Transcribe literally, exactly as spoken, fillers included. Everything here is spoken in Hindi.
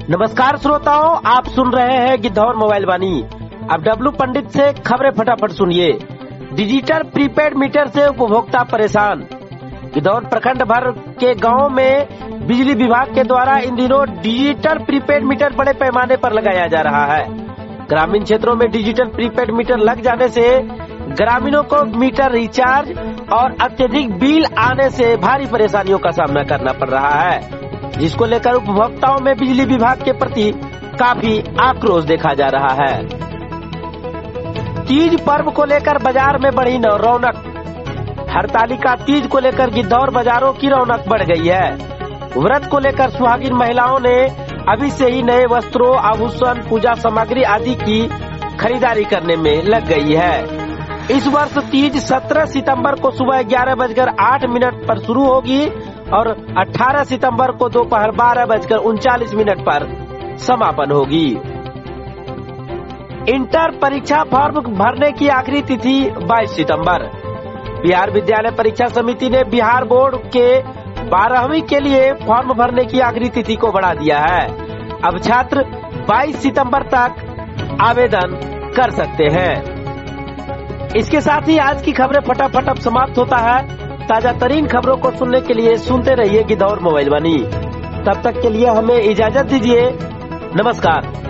नमस्कार श्रोताओं, आप सुन रहे हैं गिद्धौर मोबाइल वाणी। अब डब्लू पंडित से खबरें फटाफट सुनिए। डिजिटल प्रीपेड मीटर से उपभोक्ता परेशान। गिद्धौर प्रखंड भर के गांव में बिजली विभाग के द्वारा इन दिनों डिजिटल प्रीपेड मीटर बड़े पैमाने पर लगाया जा रहा है। ग्रामीण क्षेत्रों में डिजिटल प्रीपेड मीटर लग जाने से ग्रामीणों को मीटर रिचार्ज और अत्यधिक बिल आने से भारी परेशानियों का सामना करना पड़ रहा है, जिसको लेकर उपभोक्ताओं में बिजली विभाग के प्रति काफी आक्रोश देखा जा रहा है। तीज पर्व को लेकर बाजार में बढ़ी रौनक। हरतालिका तीज को लेकर गिद्धौर बाजारों की रौनक बढ़ गई है। व्रत को लेकर सुहागिन महिलाओं ने अभी से ही नए वस्त्रों, आभूषण, पूजा सामग्री आदि की खरीदारी करने में लग गई है। इस वर्ष तीज सत्रह सितंबर को सुबह ग्यारह बजकर आठ मिनट पर शुरू होगी और अठारह सितंबर को दोपहर बारह बजकर उनचालीस मिनट पर समापन होगी। इंटर परीक्षा फॉर्म भरने की आखिरी तिथि बाईस सितंबर। बिहार विद्यालय परीक्षा समिति ने बिहार बोर्ड के बारहवीं के लिए फॉर्म भरने की आखिरी तिथि को बढ़ा दिया है। अब छात्र बाईस सितंबर तक आवेदन कर सकते हैं। इसके साथ ही आज की खबरें फटाफट अब समाप्त होता है। ताजा तरीन खबरों को सुनने के लिए सुनते रहिए गिद्धौर मोबाइल वाणी। तब तक के लिए हमें इजाजत दीजिए। नमस्कार।